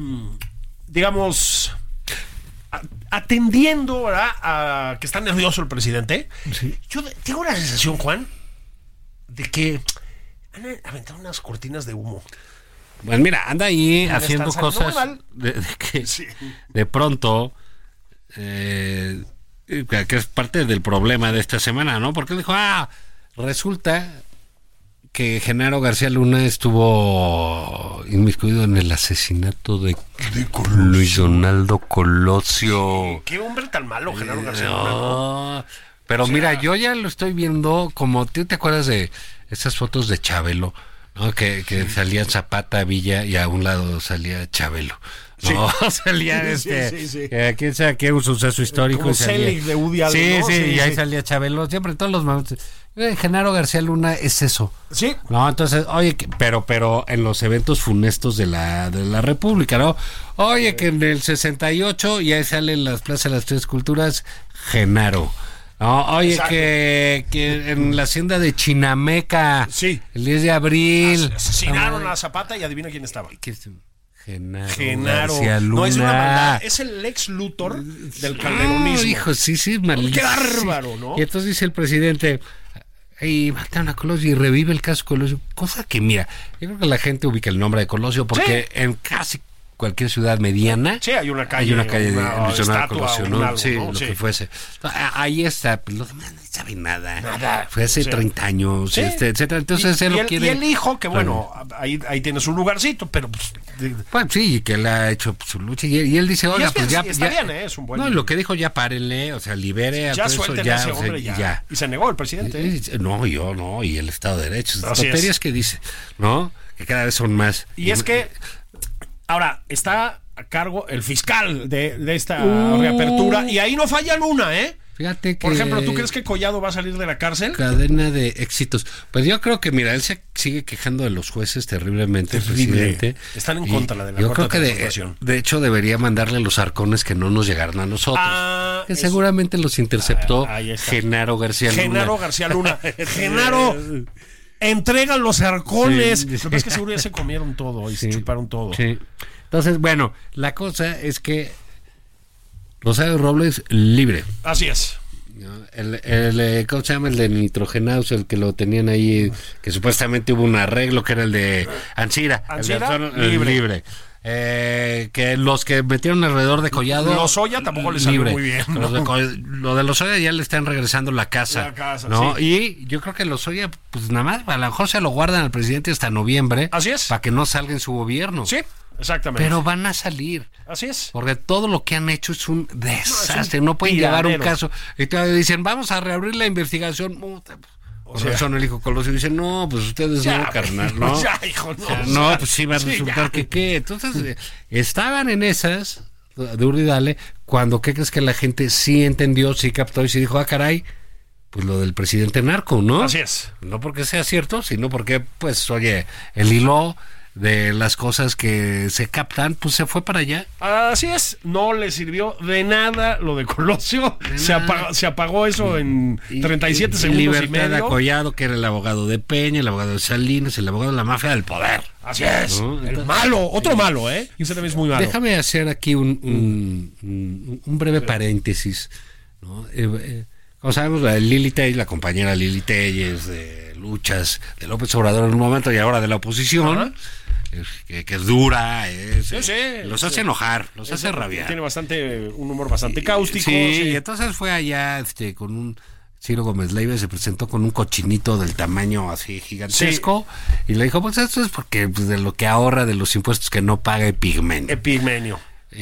digamos, atendiendo, ¿verdad?, a que está nervioso el presidente, sí. yo tengo la sensación, Juan, de que han aventado unas cortinas de humo. Bueno, mira, anda ahí haciendo cosas de, de que sí. de pronto eh, que es parte del problema de esta semana, ¿no? Porque él dijo, ah, resulta que Genaro García Luna estuvo inmiscuido en el asesinato de, de Luis Donaldo Colosio. Qué hombre tan malo, Genaro García no, Luna. ¿No? Pero o sea, mira, yo ya lo estoy viendo como, ¿tú te acuerdas de esas fotos de Chabelo? ¿No? Que, que salía Zapata, Villa y a un lado salía Chabelo. No, sí. salía este, sí, sí, sí. Eh, quién sabe qué, un suceso histórico. Como Selig de Woody Allen, sí, ¿no? sí, sí, y ahí sí. salía Chabelo, siempre en todos los momentos. Eh, Genaro García Luna es eso. Sí. No, entonces, oye, pero, pero en los eventos funestos de la, de la República, ¿no? Oye, sí. que en el sesenta y ocho y ahí salen las plazas de las tres culturas, Genaro. No, oye, que, que en la hacienda de Chinameca, sí. el diez de abril. Asesinaron a Zapata y adivina quién estaba. ¿Qué Genaro, Genaro. García Luna. No es una maldad, es el Lex Luthor del calderonismo. No, hijo, sí, sí, malísimo. Qué bárbaro, ¿no? Y entonces dice el presidente, y mataron a Colosio y revive el caso Colosio. Cosa que, mira, yo creo que la gente ubica el nombre de Colosio porque sí. en casi cualquier ciudad mediana sí, hay una calle, hay una calle una, de Luis Donaldo Colosio, ¿no? Algo, sí, ¿no? lo sí. que fuese. Ahí está, pues los demás no saben nada. Nada. Fue hace sí. treinta años, sí. este, etcétera. Entonces y, él y lo el, quiere. Y el hijo, que bueno, ahí, ahí tiene su lugarcito, pero pues. De... Pues sí, que él ha hecho su lucha. Y, y él dice, oiga, pues bien, ya. Está ya bien, ¿eh? Es un buen. No, y lo que dijo, ya párenle, o sea, libere a ya todo suelten eso, ya, a ese o sea, hombre, ya. ya. Y se negó el presidente. Y, y, no, yo no, y el Estado de Derecho. Las Así tonterías es. que dice, ¿no? Que cada vez son más. Y, y es que. Ahora, está a cargo el fiscal de, de esta uh, reapertura y ahí no falla una, ¿eh? Fíjate que... Por ejemplo, ¿tú crees que Collado va a salir de la cárcel? Cadena de éxitos. Pues yo creo que, mira, él se sigue quejando de los jueces terriblemente, Terrible. presidente. Están en Y contra de la Yo Cuarta creo que de, Transformación. de hecho debería mandarle los arcones que no nos llegaron a nosotros. Ah, que eso. seguramente los interceptó Ah, ahí está. Genaro García Luna. Genaro García Luna. Genaro, entrega los arcones. Sí, Lo que pasa es que seguro ya se comieron todo y se chuparon todo. Sí. Entonces, bueno, la cosa es que Rosario Robles libre. Así es. ¿No? El, el, eh, ¿cómo se llama? El de nitrogenados, el que lo tenían ahí, que supuestamente hubo un arreglo, que era el de Ancira. Ancira, el de Arturo, libre. libre. Eh, que los que metieron alrededor de Collado, Lozoya tampoco le salió libre. muy bien, ¿no? Los de Co- lo de Lozoya ya le están regresando la casa, La casa, ¿no? sí. Y yo creo que Lozoya, pues nada más, a lo mejor se lo guardan al presidente hasta noviembre. Así es. Para que no salga en su gobierno. Sí, exactamente. Pero van a salir. Así es. Porque todo lo que han hecho es un desastre. un No, pueden llevar un tiradero. caso. Y todavía dicen, vamos a reabrir la investigación. Puta, Por sea, razón el hijo Colosio dice, no, pues ustedes Ya, no, carnal, ¿no? ya, hijo, no, O sea, o no, sea, pues sí va a sí, resultar ya. que qué. Entonces, eh, estaban en esas de Urdidale, cuando ¿qué crees que la gente sí entendió, sí captó y sí dijo, ah, caray, pues lo del presidente narco, ¿no? Así es. No porque sea cierto, sino porque, pues, oye, el hilo de las cosas que se captan, pues se fue para allá. Así es, no le sirvió de nada lo de Colosio. De Se nada. apagó, se apagó eso en treinta y siete segundos y Libertad de medio. Collado, que era el abogado de Peña, el abogado de Salinas, el abogado de la mafia del poder. Así es. ¿No? El Entonces- malo, otro malo, ¿eh? Y ese también es muy malo. Déjame hacer aquí un, un, un- un breve paréntesis, ¿no? Eh, eh, como sabemos, la Lili Telles, la compañera Lili Telles de luchas de López Obrador en un momento y ahora de la oposición, Ajá. es- que, que es dura, es, Sí, sí, los sí. hace enojar, los Es- hace rabiar. Tiene bastante, un humor bastante cáustico. Sí, sí. y entonces fue allá este, con un Ciro Gómez Leiva, se presentó con un cochinito del tamaño así gigantesco y le dijo, pues esto es porque pues, de lo que ahorra de los impuestos que no paga Epigmenio. Epigmenio.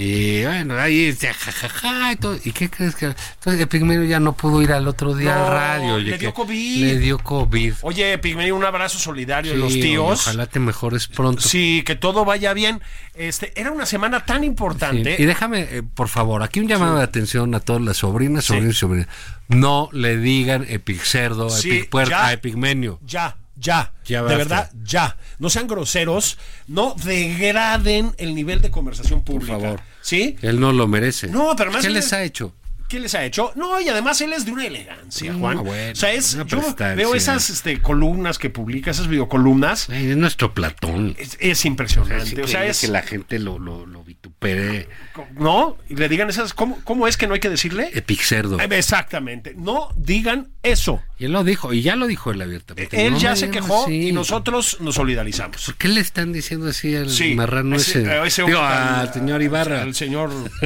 Y bueno, ahí jajaja y todo. ¿Y qué crees que? Entonces Epigmenio ya no pudo ir al otro día No, al radio. oye, le dio que COVID. Le dio COVID. Oye, Epigmenio, un abrazo solidario Sí, de los tíos. Ojalá te mejores pronto. Sí, que todo vaya bien. Este, era una semana tan Sí. importante. Y déjame, eh, por favor, aquí un llamado de atención a todas las sobrinas, Sí. sobrinos y sobrinas. No le digan Epigcerdo Sí, Epic Puer- ya. a Epigmenio. Ya, ya, Ya de basta. verdad, ya. No sean groseros, no degraden el nivel de conversación pública. favor. ¿Sí? Él no lo merece. No, pero además ¿Qué él les es- ha hecho? ¿Qué les ha hecho? No, y además él es de una elegancia, No, Juan. bueno, o sea, es, una yo prestancia. veo esas este, columnas que publica, esas videocolumnas. Ay, es nuestro Platón. Es, es impresionante. Es o sea, increíble es. que la gente lo, lo, lo vitupere. ¿No? Y le digan esas. ¿Cómo, cómo es que no hay que decirle? Epigcerdo. Eh, Exactamente. No digan eso. Y él lo dijo, y ya lo dijo él abiertamente. Él No ya me se digan quejó así. y nosotros nos solidarizamos. ¿Por qué le están diciendo así al Sí, marrano ese? eh, ese Digo, hombre tan- al señor Ibarra. Al señor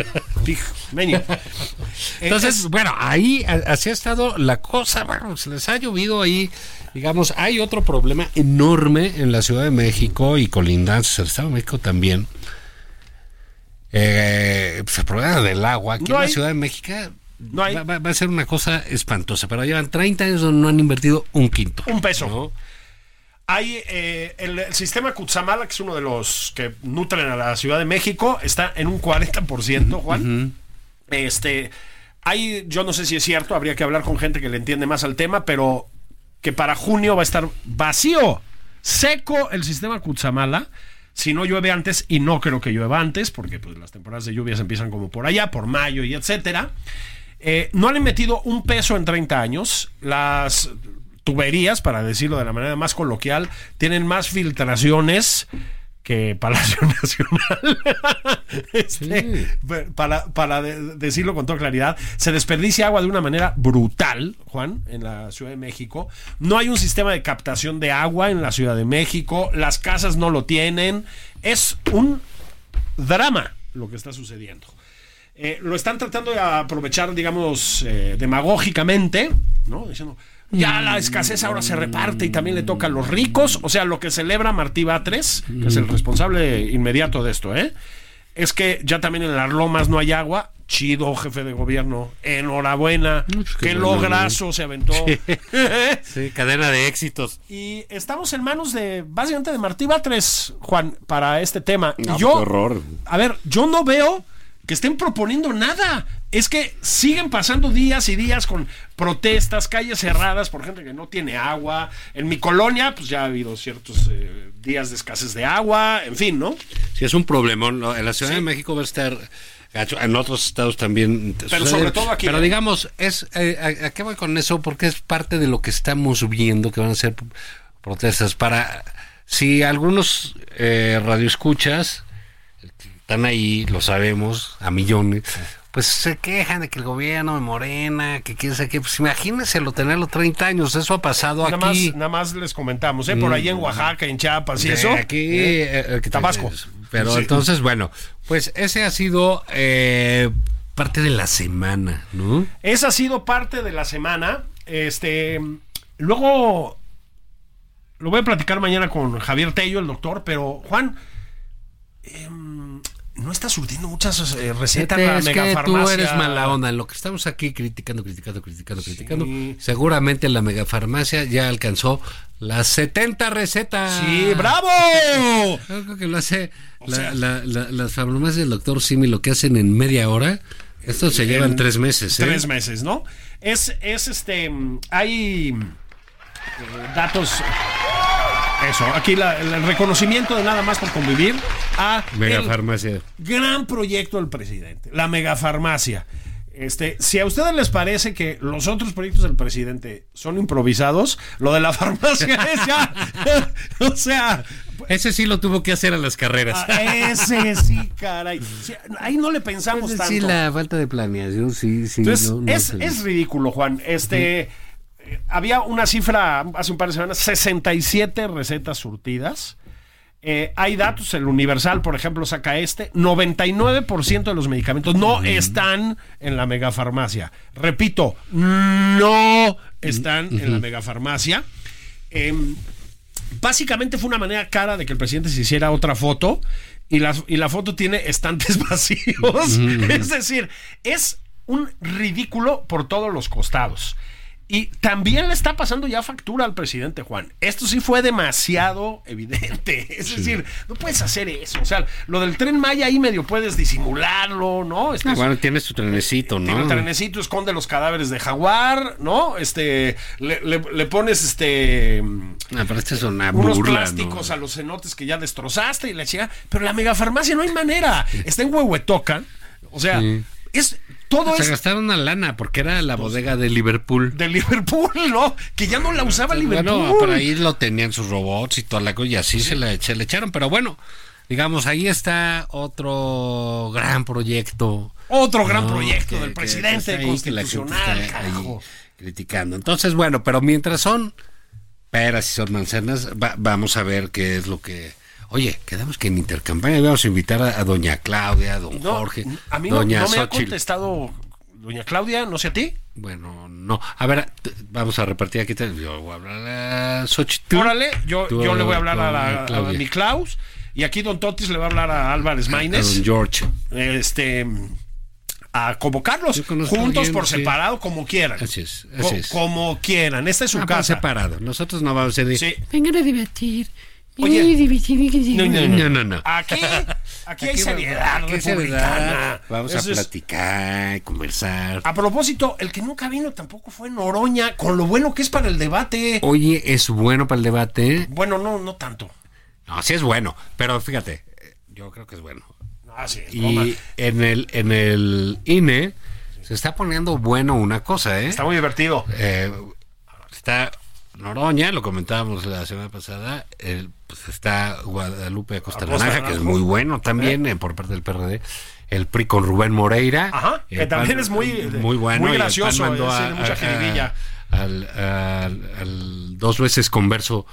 Pigmenio. Entonces, Es- bueno, ahí a- así ha estado la cosa. Bueno, se les ha llovido ahí. Digamos, hay otro problema enorme en la Ciudad de México y colindantes, el Estado de México también. Eh, pues el problema del agua. Aquí No en la hay. Ciudad de México No hay. va, va- va a ser una cosa espantosa. Pero llevan treinta años donde no han invertido un quinto. Un peso. ¿no? Hay eh, el, el sistema Cutzamala, que es uno de los que nutren a la Ciudad de México, está en un cuarenta por ciento, Juan. Este, hay, yo no sé si es cierto, habría que hablar con gente que le entiende más al tema, pero que para junio va a estar vacío, seco el sistema Cutzamala. Si no llueve antes, y no creo que llueva antes, porque pues las temporadas de lluvias empiezan como por allá, por mayo y etcétera. Eh, no le han metido un peso en treinta años. Las tuberías, para decirlo de la manera más coloquial, tienen más filtraciones que Palacio Nacional. Este, para para de- decirlo con toda claridad, se desperdicia agua de una manera brutal, Juan, en la Ciudad de México. No hay un sistema de captación de agua en la Ciudad de México. Las casas no lo tienen. Es un drama lo que está sucediendo. Eh, lo están tratando de aprovechar, digamos, eh, demagógicamente, ¿no? Diciendo, ya la escasez ahora se reparte y también le toca a los ricos. O sea, lo que celebra Martí Batres, que es el responsable inmediato de esto, ¿eh? Es que ya también en las lomas no hay agua. Chido, jefe de gobierno. Enhorabuena. Pues qué Qué bueno, lograzo se aventó. Sí, cadena de éxitos. Y estamos en manos de, básicamente, de Martí Batres, Juan, para este tema. No, y yo, qué horror. a ver, yo no veo que estén proponiendo nada. Es que siguen pasando días y días con protestas, calles cerradas por gente que no tiene agua. En mi colonia, pues ya ha habido ciertos eh, días de escasez de agua, en fin, ¿no? Sí, es un problemón, ¿no? En la Ciudad Sí. de México va a estar gacho, en otros estados también. Pero sucede. sobre todo aquí. Pero ¿eh? digamos, es eh, ¿a, a qué voy con eso? Porque es parte de lo que estamos viendo que van a ser protestas para... Si algunos eh, radioescuchas están ahí, lo sabemos, a millones, pues se quejan de que el gobierno de Morena, que quién sabe qué, pues imagínenselo tenerlo treinta años, eso ha pasado Nada aquí. más, nada más les comentamos, ¿eh? Por ahí en Oaxaca, en Chiapas y De eso. Aquí, ¿eh? eh, que- Tabasco. Pero Sí. entonces, bueno, pues ese ha sido eh, parte de la semana, ¿no? Esa ha sido parte de la semana. Este, luego lo voy a platicar mañana con Javier Tello, el doctor, pero Juan, eh, no está surtiendo muchas eh, recetas la es que megafarmacia. tú eres mala onda. En lo que estamos aquí criticando, criticando, criticando, Sí. criticando, seguramente la megafarmacia ya alcanzó las setenta recetas. Sí, bravo. Yo creo que lo hace O la- sea- la- la- las farmacias del doctor Simi, lo que hacen en media hora. Esto se llevan En tres meses, ¿eh? Tres meses, ¿no? Es, es este, hay eh, datos. Eso, aquí la- el reconocimiento de Nada Más por Convivir a Megafarmacia. el gran proyecto del presidente, la megafarmacia. Este, si a ustedes les parece que los otros proyectos del presidente son improvisados, lo de la farmacia es ya, o sea, Ese sí lo tuvo que hacer a las carreras. ah, ese sí, caray. Sí, ahí no le pensamos tanto. Sí, la falta de planeación, sí, sí. Entonces, no, no es, se- es ridículo, Juan. Este, eh, había una cifra hace un par de semanas, sesenta y siete recetas surtidas. Eh, hay datos, el Universal, por ejemplo, saca este, noventa y nueve por ciento de los medicamentos no están en la megafarmacia. Repito, no están en la megafarmacia. Eh, básicamente fue una manera cara de que el presidente se hiciera otra foto y la, y la foto tiene estantes vacíos. Es decir, es un ridículo por todos los costados. Y también le está pasando ya factura al presidente, Juan. Esto sí fue demasiado evidente. Es decir, no puedes hacer eso. O sea, lo del Tren Maya ahí medio puedes disimularlo, ¿no? Este Ah, es- bueno, tienes tu trenecito, ¿no? tiene el trenecito, esconde los cadáveres de jaguar, ¿no? Este, le, le- le pones este Ah, pero esta es una unos burla, plásticos ¿no? a los cenotes que ya destrozaste y la chica. Pero la megafarmacia no hay manera. Está en Huehuetoca. O sea, Sí. es todo Se es gastaron una lana porque era la bodega de Liverpool. de Liverpool, ¿no? Que ya no la usaba Liverpool. Bueno, por ahí lo tenían sus robots y toda la cosa y así se, le, se le echaron. Pero bueno, digamos, ahí está otro gran proyecto. Otro gran No, proyecto que- del que- presidente que está ahí, que la gente constitucional, está ahí carajo. criticando. Entonces, bueno, pero mientras son peras y son manzanas, va- vamos a ver qué es lo que... Oye, quedamos que en intercampaña vamos a invitar a, a doña Claudia, a don No, Jorge, a mí no, doña no me ha Xóchitl. contestado doña Claudia, no sé a ti. Bueno, no. A ver, t- vamos a repartir aquí. te- Yo voy a hablar a Xochitl. Órale, yo, Tú yo le voy a con hablar a, la, a Claudia. mi Klaus. Y aquí don Totis le va a hablar a Álvarez A Maínez. don George. Este, a convocarlos Yo conozco juntos bien, por sí. separado, como quieran. Así es, Co- así es. Como quieran. Esta es su Ah, por casa. separado. Nosotros no vamos a decir. Sí. Vengan a divertir. Oye. No, No, no, no. no. Aquí, aquí hay Aquí seriedad va- aquí republicana. seriedad. Vamos a Eso es- platicar, conversar. A propósito, el que nunca vino tampoco fue Noroña, con lo bueno que es para el debate. Oye, es bueno para el debate. Bueno, no, no tanto. No, sí es bueno. Pero fíjate, eh, yo creo que es bueno. Ah, sí, es broma. Y en el, en el I N E se está poniendo bueno una cosa, ¿eh? Está muy divertido. Eh, está Noroña, lo comentábamos la semana pasada, el, pues está Guadalupe Acosta Acosta Naranja, que es Naranjo. muy bueno también eh, por parte del P R D, el P R I con Rubén Moreira, Ajá, que el también PAN, es muy- muy bueno, muy y el PAN gracioso, mandó eh, a- tiene mucha a- jiribilla. al, al- al dos veces converso.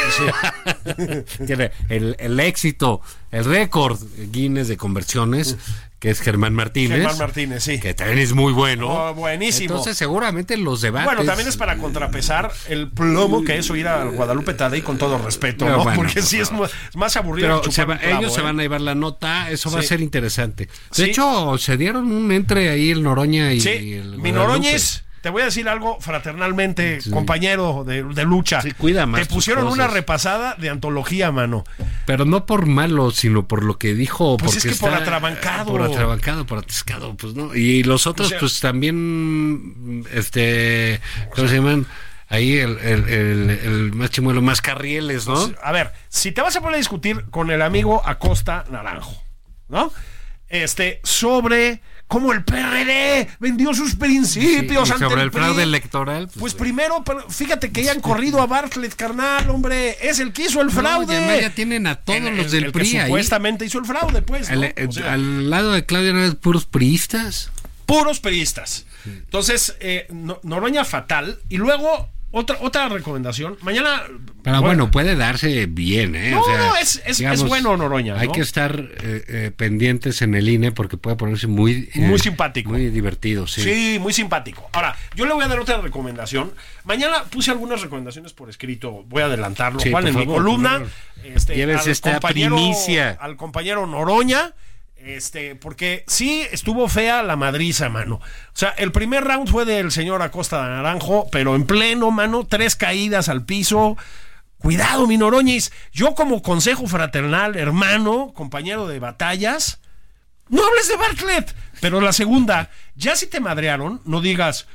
Tiene el, el éxito, el récord Guinness de conversiones, que es Germán Martínez. Germán Martínez, sí. Que también es muy bueno. Oh, buenísimo. Entonces, seguramente los debates. Bueno, también es para contrapesar el plomo que es oír a Guadalupe Tadei con todo respeto, Pero ¿no? bueno, Porque sí es, pero- mu- es más aburrido. Pero que se chupar va- un clavo, ellos se ¿eh? van a llevar la nota, eso va a Sí. ser interesante. De Sí. hecho, se dieron un entre ahí el Noroña y Sí, el mi Guadalupe. Noroñez, te voy a decir algo fraternalmente, sí. compañero de, de lucha. Sí, cuida más te pusieron tus una cosas. repasada de antología, mano. Pero no por malo, sino por lo que dijo. Pues porque es que por está- atrabancado. Por atrabancado, por atascado, pues no. Y los otros, O sea, pues también, este, ¿cómo se llaman? Ahí el, el, el, el más chimuelo, más carrieles, ¿no? Pues, a ver, si te vas a poner a discutir con el amigo Acosta Naranjo, ¿no? Este, sobre cómo el P R D vendió sus principios Sí, y ante sobre el el P R I. fraude electoral. Pues, Pues güey. primero, pero fíjate que ya han corrido a Bartlett, carnal, hombre. Es el que hizo el No, fraude. y además ya tienen a todos El- los el- del el que P R I ahí. supuestamente hizo el fraude, pues, ¿no? Al, O sea, al lado de Claudia no puros priistas. puros periodistas. Entonces, eh, No- Noroña fatal. Y luego, otra, otra recomendación. Mañana. Pero bueno, puede darse bien, ¿eh? No, O sea, no, es- es- es bueno Noroña, Hay ¿no? que estar eh, eh, pendientes en el I N E porque puede ponerse muy... eh, Muy simpático. Muy divertido, sí. Sí, muy simpático. Ahora, yo le voy a dar otra recomendación. Mañana puse algunas recomendaciones por escrito. Voy a adelantarlo, Sí, Juan, por en mi favor, columna. por favor. Este, Llévese al esta compañero- primicia. Al compañero Noroña. Este, porque sí estuvo fea la madriza, mano. O sea, el primer round fue del señor Acosta de Naranjo, pero en pleno, mano, tres caídas al piso. Cuidado, mi Noroñis. Yo, como consejo fraternal, hermano, compañero de batallas, no hables de Bartlett. Pero la segunda, ya si te madrearon, no digas,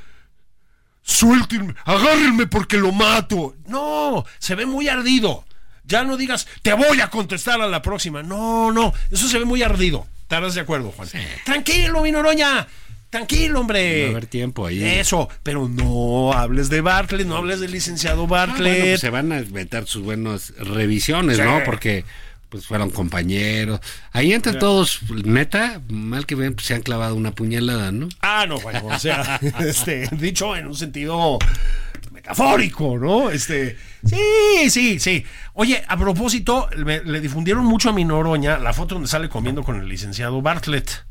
suéltenme, agárrenme porque lo mato. No, se ve muy ardido. Ya no digas, te voy a contestar a la próxima. No, no, eso se ve muy ardido. ¿Estarás de acuerdo, Juan? Sí. Tranquilo, mi Noroña. Tranquilo, hombre. Va a haber tiempo ahí. Eso, pero no hables de Bartlett, no hables del licenciado Ah, Bartlett. bueno, pues se van a inventar sus buenas revisiones, Sí. ¿no? Porque pues fueron compañeros. Ahí entre todos, neta, mal que ven, pues se han clavado una puñalada, ¿no? Ah, no, bueno, o sea, este, dicho en un sentido metafórico, ¿no? Este, sí, sí, sí. Oye, a propósito, me- le difundieron mucho a mi Noroña la foto donde sale comiendo con el licenciado Bartlett.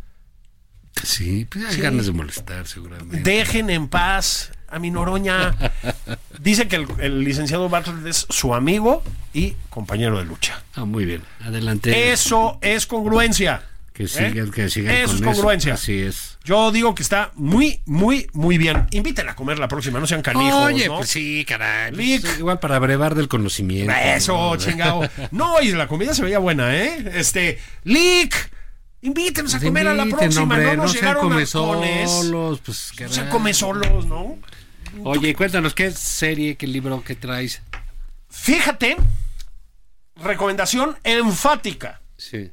Sí, pues hay Sí. ganas de molestar, seguramente. Dejen en paz a mi Noroña. Dice que el, el licenciado Bartlett es su amigo y compañero de lucha. Ah, muy bien. Adelante. Eso es congruencia. Que ¿eh? sigan, que sigan Eso con es congruencia. Así es. Yo digo que está muy, muy, muy bien. Invítenla a comer la próxima, no sean canijos. Oye, ¿no? pues sí, caray. Lick. Pues, igual para brevar del conocimiento. Eso, ¿no? chingado. No, y la comida se veía buena, ¿eh? Este, Lick, invítenos a Pues comer a la inviten, próxima. hombre, no nos sean llegaron comesolos, halcones. pues, No sean caray. comesolos, ¿no? Oye, cuéntanos, ¿qué serie, qué libro, qué traes? Fíjate, recomendación enfática. Sí.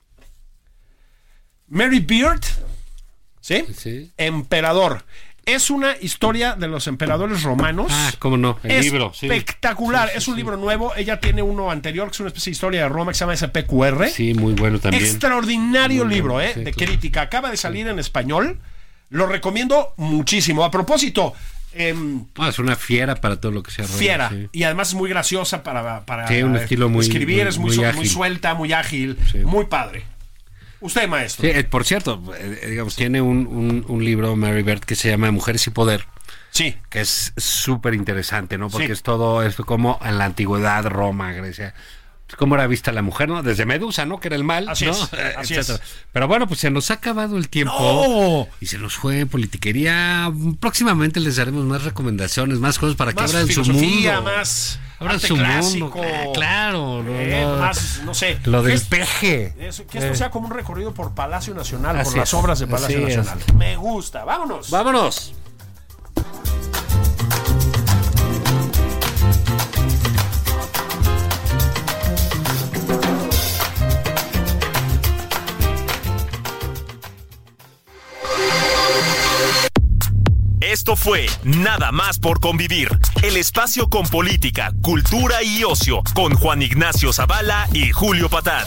Mary Beard, ¿sí? Sí. Emperador. Es una historia de los emperadores romanos. Ah, cómo no, el libro, sí. Espectacular. Sí, sí, es un sí. libro nuevo. Ella tiene uno anterior, que es una especie de historia de Roma que se llama S P Q R. Sí, muy bueno también. Extraordinario Muy libro, bueno, ¿eh? sí, de claro. crítica. Acaba de salir en español. Lo recomiendo muchísimo. A propósito, em, Ah, es una fiera para todo lo que sea. Roma, fiera. sí. Y además es muy graciosa para, para Sí, un estilo muy- escribir. muy- es muy, muy su- ágil. muy suelta, muy ágil, Sí. muy padre. Usted, maestro. Sí, eh, por cierto, eh, digamos, tiene un, un, un libro, Mary Beard, que se llama Mujeres y Poder, Sí. que es súper interesante, ¿no? Porque Sí. es todo esto como en la antigüedad, Roma, Grecia, cómo era vista la mujer, ¿no? Desde Medusa, ¿no? Que era el mal, Así ¿no? es, Eh, así etcétera. es. Pero bueno, pues se nos ha acabado el tiempo. ¡No! Y se nos fue en politiquería. Próximamente les daremos más recomendaciones, más cosas para que Más abran su filosofía, mundo. más Abran arte su clásico. mundo. Ah, claro. no, Eh, no. más, no sé. Lo del Es- peje. Eso, que esto sea como un recorrido por Palacio Nacional, por Así las es, obras de Palacio así es. Nacional. Me gusta. Vámonos. Vámonos. Esto fue Nada más por convivir, el espacio con política, cultura y ocio, con Juan Ignacio Zavala y Julio Patán.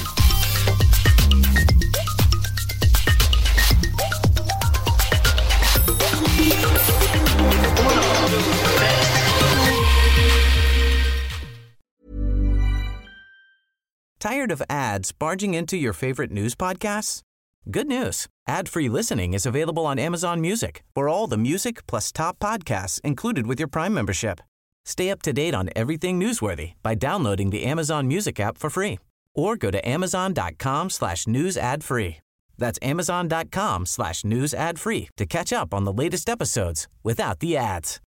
Tired of ads barging into your favorite news podcasts? Good news. Ad-free listening is available on Amazon Music for all the music plus top podcasts included with your Prime membership. Stay up to date on everything newsworthy by downloading the Amazon Music app for free or go to amazon.com slash news ad free. That's amazon.com slash news ad free to catch up on the latest episodes without the ads.